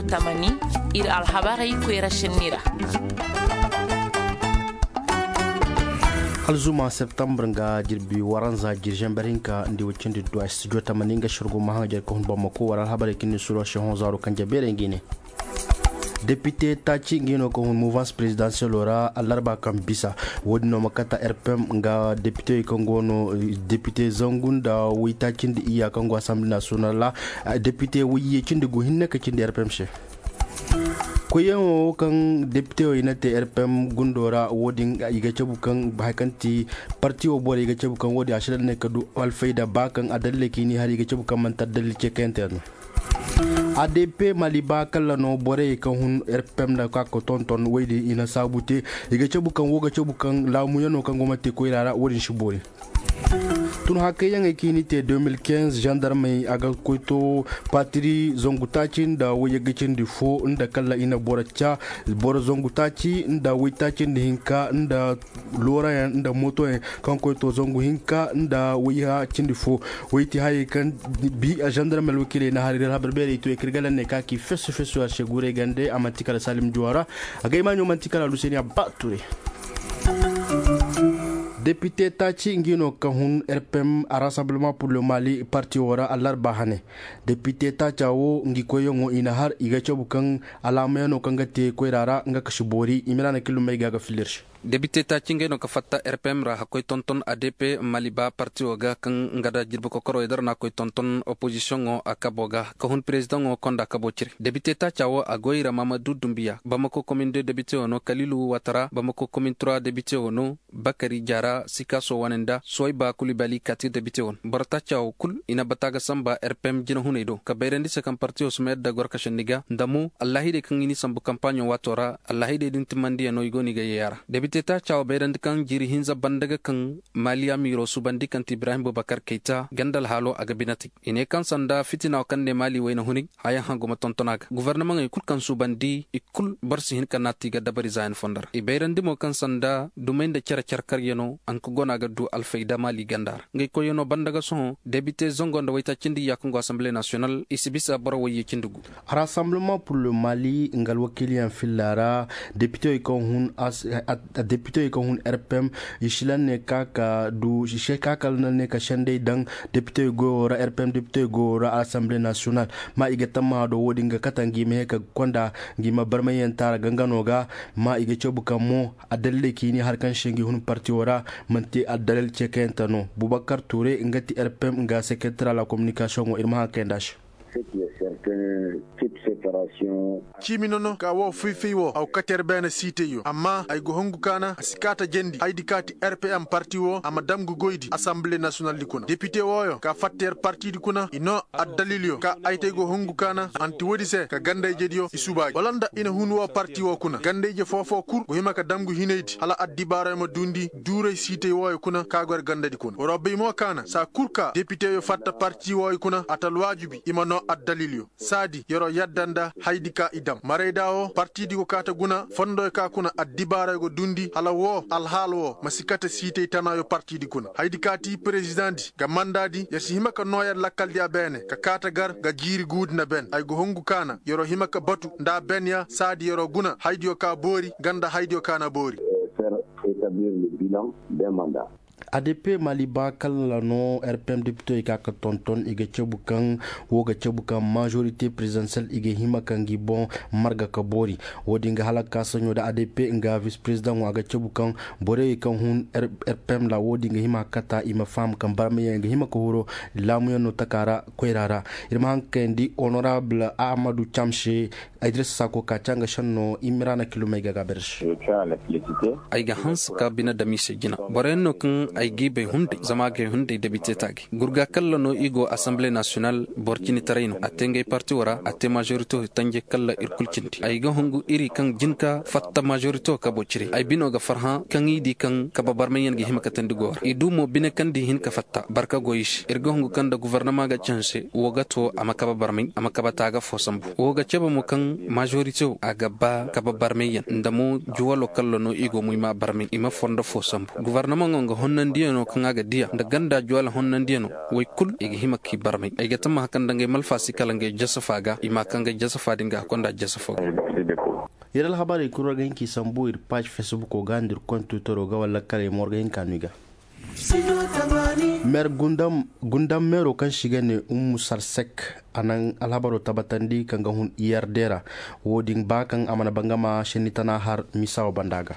tamani ir alhabarai kwera shinira. Alzuma September nga jirbi waranza jirjan barinka ndi wachindi do studio tamaninga shurgo mahajar ko Bamako waral habare kini suro shehon zaro kanja bere ngine. Député Tachi ngino ko mouvance présidentielle ora alarba kambisa wodno makata RPM nga député kongono député Zangunda wita cindi iya kongo assemblée nationale la député wiye cindi go hinne ka cindi RPM chef ko yawo kan député o inate RPM gundora wodin iga cebu kan bakanti parti o bore iga cebu kan wodi ashiran ne kadu alfaida bakan adalle kini har iga cebu kan man tadalli cekenten ADP Maliba kala no bore kan hun RPM da ka ko tonton waydi ina sabute iga cebu kan woga cebu kan lamu yano kan gomate ko irara wodin shibore tun haka yang kini te 2015 gendarme aga koito patri zongutacin da waye gicin difo inda kala ina boracha bor zongutaci inda witacin da hinka inda lora yan inda moto kan koito zongu hinka inda wiha cin difo witi hayi kan bi a gendarme lokile na harir haberbere to ekirgalan ne kaki fesu a shegure gande amatikala Salim Juara aga imanyo mantikala Luseni Abature. Député Tachi ngino kahun RPM a Rassemblement pour le Mali parti ora alar bahane. Député Tachawo ngikoyo ngo inahar igacho bukan alameno kangate koirara nga kashibori imirana kilumai gaga filirsh. Député Tachinge no kafatta RPM ra hakoy tonton ADP Maliba parti oga kan ngada jirbo kokoro edar na koy tonton opposition o akaboga kahun president o konda kabochiri. Député Tachawo agoira Mamadou Doumbia Bamako commune 2 député ono Kalilu Watara Bamako commune 3 député ono Bakari Jara Sikaso Wanenda Soyba Kulibali kati député on Barta Chaw kul ina bataga samba RPM jina huneido kaberendi sekam parti o smed da gorka shendiga ndamu Allahide kan ini sambu campagne watora Allahide dintimandi no igoni ga yara. Député Chaw berend kan jiri hinza bandaga kan Malia Miro subandi kan Ibrahim Boubacar Keita gandal halo aga binati ine kan sanda fitina kan ne Mali wayna hunig aya hangoma tontonaga gouvernement ikul kan subandi ikul barsi hin kan natiga dabari zain fondar e berandi mo kan sanda dumende cara carkar yeno an ko gonaga du alfaida Mali gandar ngay ko yeno bandaga son député zongonda wayta cindi yakungo assemblée nationale isibisa boro wayi cindugu Rassemblement pour le Mali ngal wakili en filara député ko hun député ko hun RPM ishilan ne kaka du shishe kaka ne ka shande dan député go ra RPM député go ra assemblée nationale ma igata ma do wodi nga katangi me ka konda ngima barmayen tara ganganoga ma ige chobu kamo adalle kini har kan shingi hun parti wara manti adalel chekentano Boubacar Touré ngati RPM nga secrétaire à la communication o irma kendash Chiminono ka wo fifi wo au kater bena site yo amma ay go hongu kana asikata jendi haydi kati RPM parti wo ama damgu goydi assemblée nationale dikuna député woyo ka fatter parti dikuna ino addalilio ka ayte go hongu kana anti wodi se ka gande jedio isubaji walanda ina hunwo parti wo kuna gandeje fofo kur go hima ka damgu hineyti hala addi barama dundi dure site woyo kuna ka gor gande dikuna robbe mo kana sa kurka député yo fatta parti woyo kuna atal wajibi imano addalilio sadi yoro yaddanda haydi ka idam marayda o parti di ko kata guna fondo ka kuna addibara go dundi hala wo alhaal wo masikata site tanayo parti di kuna haydi kati president ga mandadi yasi himaka noyar lakkal dia bene ka kata gar ga jiri gudna ben ay go hongu kana yoro himaka batu nda benya sadi yoro guna haydi o ka bori ganda haydi o kana bori établir le bilan d'un mandat. ADP Maliba kala no RPM député kaka tonton ige chebukan woga chebukan majorité présidentielle ige hima kangi bon marga kabori wodi nga halaka sanyo da ADP nga vice président waga chebukan bore kan hun RPM la wodi nga hima kata ima fam kan barme nga hima ko horo lamu no takara koirara irma hankendi honorable Amadou Chamche Idriss Sako kachanga shanno imrana kilomega gabersh ay ga hans ka bina da mise gina bore no kan ay gibe hunde zama ge hunde député tagi gurga kala no igo assemblée nationale borkini tarayno atenge parti wara atte majorité tanje kala irkulcinti ay ga hongu iri kan jinka fatta majorité ka bociri ay bino ga farha kan idi kan ka babarmayen ge himaka tandigo idu mo bine kan di hin ka fatta barka goyish irga hongu kan da gouvernement ga chance woga to amaka babarmay amaka bataga fosambu woga cheba mo kan majorité aga ba ka babarmayen ndamo juwalo kala no igo muyma barmay ima fonda fosambu gouvernement ngo honnan honnan dieno kan aga dia da ganda juwala honnan dieno way kul igi hima ki barmai ay gatamma hakan dangai malfasi kalangai jasafaga ima kanga jasafa dinga konda jasafo iral habari kuragen ki sambu ir page facebook o gandir kon twitter o ga wala kare morgan kanuga mer gundam mero kan shiga ne sarsek anan alhabaro tabatandi kan ga hun iyardera wodin bakan amana bangama shenitana har misaw bandaga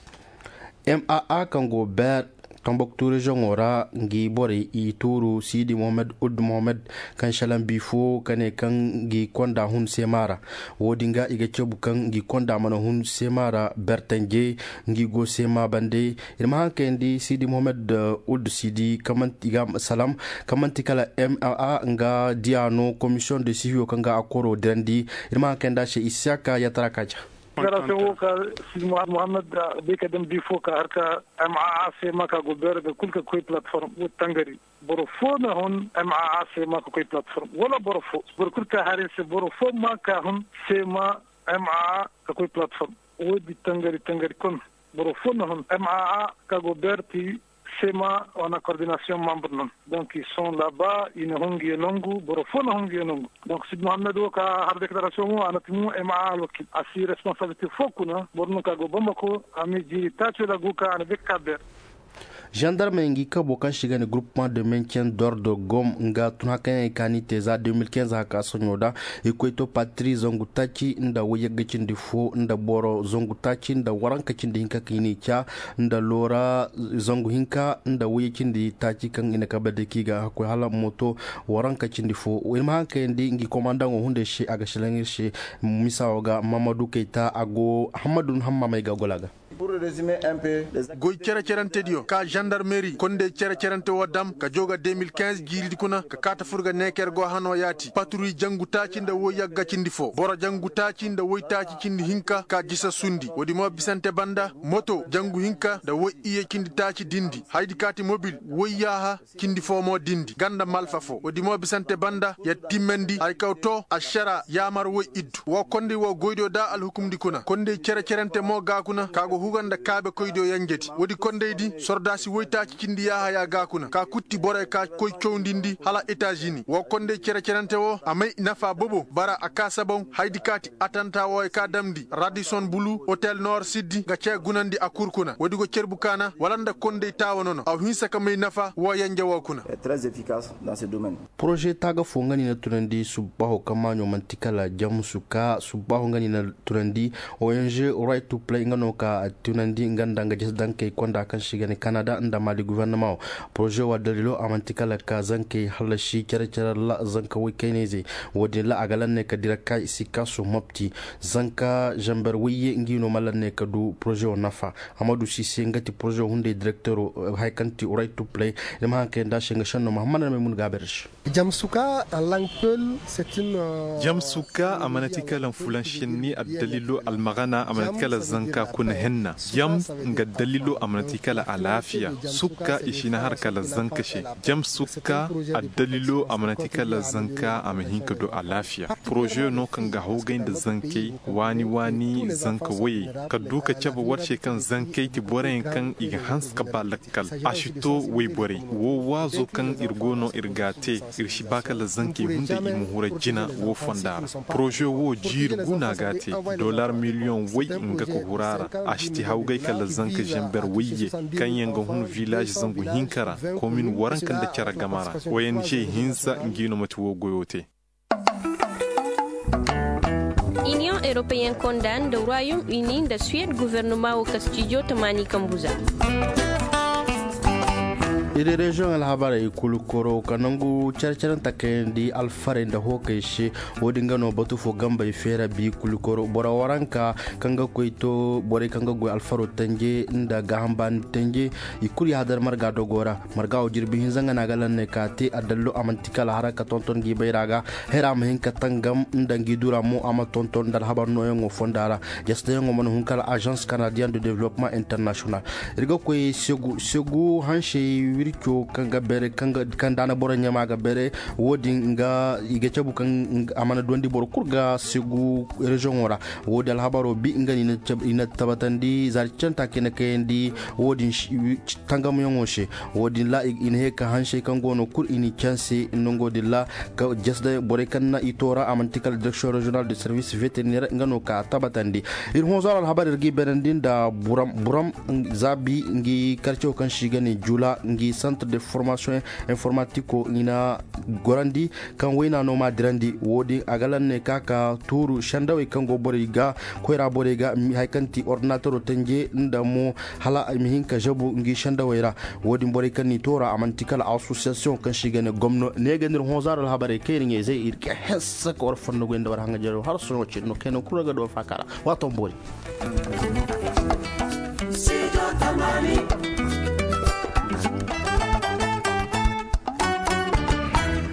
maa kan go ber Tombouctou région ora ngi bori I turu Sidi Mohamed Ould Mohamed kan shalam bifo kane kan ngi konda hun semara wodinga iga cebu kan ngi konda mana hun semara bertanje ngi go sema bande irma kendi Sidi Mohamed Ould Sidi kamanti ga salam kamanti kala MAA nga diano commission de suivi kanga akoro drendi irma kenda she Isiaka yatarakaja Opération ka Sidi Mohamed bekadem bifo ka harka MAA sema ka gober ga kulka koy platform o tangari borofo na hon MAA sema ka koy platform wala borofo kulka haris borofo ma ka hon sema MAA ka koy platform o di tangari kon borofo na hon MAA ka gober ti sema on a coordination membre non donc ils sont là-bas ils ne hongi longu borofona hongi longu donc Sidi Mohamed ka har déclaration anatmu MA lokil asi responsabilité fokuna borno ka go bamako ami ji tacho la guka an bekaber gendarme ngi kabo kan shiga ne groupement de maintien d'ordre gom nga tunakan kani teza 2015 haka sonyoda ikoito patri zongu tachi nda woyegacin difo nda boro zongu tachi nda warankacin da hinka kini cha nda lora zongu hinka nda woyecin di tachi kan ina kabade kiga ko hala moto warankacin difo wilma kendi ngi commandant hunde shi aga shilangir shi misawoga Mamadou Keita ago Hamadou Hamma mai gagolaga. Pour résumer un peu, goy cerante dio ka gendarmerie konde cerante wadam ka joga 2015 jildi kuna ka kata furga neker go hano yati patrouille janguta cinda wo yagga cindi fo boro janguta cinda wo taci cindi hinka ka jisa sundi wodi mo bisante banda moto jangu hinka da wo iye cindi taci dindi haydi kati mobile wo yaha cindi fo mo dindi ganda malfa fo wodi mo bisante banda ya timmendi ay kawto ashara yamar wo iddu wo konde wo goydo da al hukumdi kuna konde cerante mo ga kuna kago huganda kaabe koydo yanjeti wodi kondeydi sordasi woytaci cindi yaha ya gakuna ka kutti bore ka koy cowdindi hala États-Unis wo konde cerante wo amay nafa bobo bara akasa bon haydi kati atanta wo e ka damdi Radisson Blu Hotel Nord Sidi ga ce gunandi akurkuna wodi go cerbukana walanda konde tawonono aw hinsa kamay nafa wo yanja wo kuna très efficace dans ce domaine. Projet taga fongani na turandi subaho kamanyo mantikala jamusuka subaho ngani na turandi ONG Right to Play ngano ka tunandi nganda nga jesdanke konda kan shigani Canada nda mali gouvernement projet wa dalilo amantikala ka zanke halashi kere la zanka wikeneze wodi la agalan ne ka diraka isika so mopti zanka jamber wiye ngino malanne ka du projet o nafa Amadou Cissé ngati projet hunde directeur haykanti Right to Play dama hanke nda shinga shanno Muhammad Mamun Gabersh Jamsuka Langpel c'est une Jamsuka amanatikala fulanshini ad-dalilu al-maghana amanatikala zanka kuna henna jam nga dalilu amanatikala alafiya suka ishina harkala zankashe jam suka ad-dalilu amanatikala zanka amahinka do alafiya projet no kan ga hogain da zankai wani zanka waye ka duka caba warshe kan zankai ti boren kan iga hanska balakal ashito way bore wo wazo kan irgono irgate irshi bakala zankai hunda imuhura jina wo fondara projet wo jirguna gate $1 million way nga ko hurara ashti haugai kala zanka jamber wiye kan yanga hun village zangu hinkara komin warankan da cara gamara ONG hinsa ngino matuwo goyote. Union européenne condamne le Royaume-Uni de Suède gouvernement au Castillo Tamani Kambuza. iri region alhabara ikulu koro kanangu charcharan takendi alfare nda hoke she wodinga no batu fo gamba ifera bi kulu koro bora waranka kanga koito bore kanga go alfaro tanje nda gahamban tanje ikuri hadar marga dogora marga o jirbi hinzanga nagalan ne kate adallo amantikala haraka tonton gi bayraga hera mahin katangam nda ngidura mo ama tonton dal habar no yongo fondara jasde yongo mon hunkala agence canadienne de développement international irgo koy segu hanshe bircho kanga bere kanda na bora nyama ga bere wodi nga igechabu kan amana dondi bor kurga segu region wora wodi al habaro bi ngani ina tabatandi zarchanta kene kendi wodi tangam yongoshe wodi la in heka hanshe kan gono kur ini chance nongo dilla ka jasda bore kanna itora amantikal direction regional de service vétérinaire ngano ka tabatandi ir hozar al habar gi berendin da buram zabi ngi quartier kan shigani jula ngi centre de formation informatico ina gorandi kan wena no ma dirandi wodi agalan ne kaka turu shandawe kan go bore ga koira bore ga mi haykanti ordinateur tanje ndamo hala mi hinka jabu ngi shandawera wodi bore kan ni tora amantikal association kan shigani gomno ne ganir hozar al habar ke ngi zai irke hessa ko fanno go ndawar hanga jaro har so ci no keno kuraga do fakara wato bori